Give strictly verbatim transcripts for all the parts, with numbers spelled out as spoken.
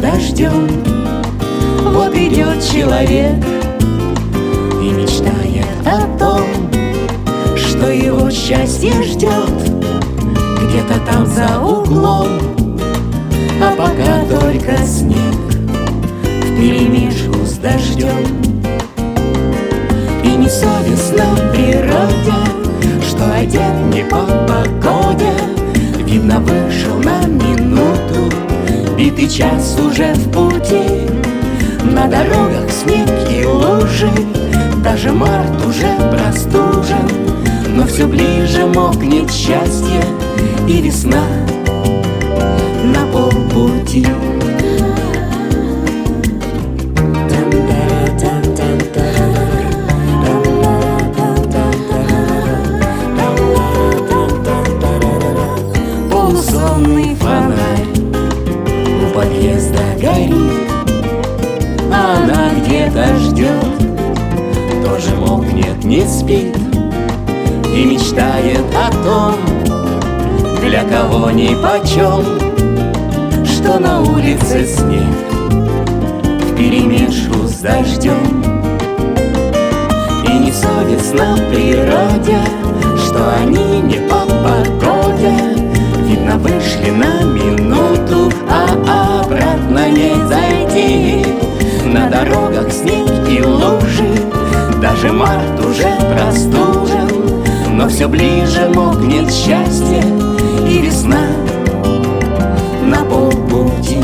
дождем. Вот идет человек и мечтает о том, что его счастье ждет где-то там за углом. А пока только снег вперемешку с дождем. И несовестно природе, что одет не по погоде. Видно, вышел на минуту, битый час уже в пути. На дорогах снег и лужи, даже март уже простужен. Но все ближе мокнет счастье, и весна на полпути. Полусонный фонарь у подъезда горит, а она где-то ждет, тоже мокнет, не спит и мечтает о том, для кого нипочем, что на улице снег вперемешку с дождем. И несовестно природе, что они не по погоде. Видно, вышли на минуту, а обратно не зайти. На дорогах снег и лужи, даже март уже простужен. Но все ближе мокнет счастье, и весна на полпути.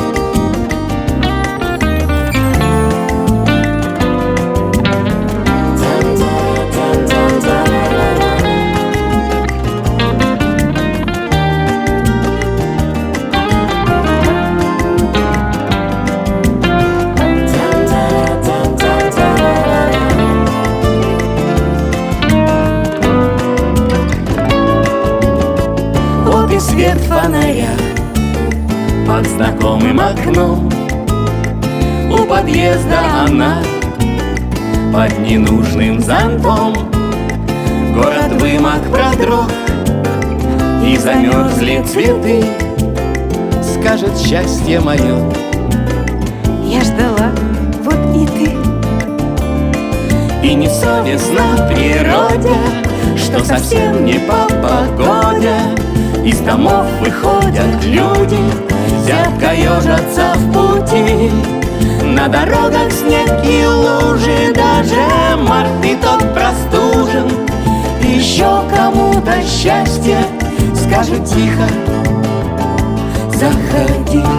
Свет фонаря под знакомым окном, у подъезда она под ненужным зонтом. Город вымок, продрог, и замерзли цветы. Скажет счастье мое: я ждала, вот и ты. И несовестно природе, что совсем не по погоде. Из домов выходят люди, зябко ежатся в пути. На дорогах снег и лужи, даже март и тот простужен. И еще кому-то счастье скажет тихо: заходи.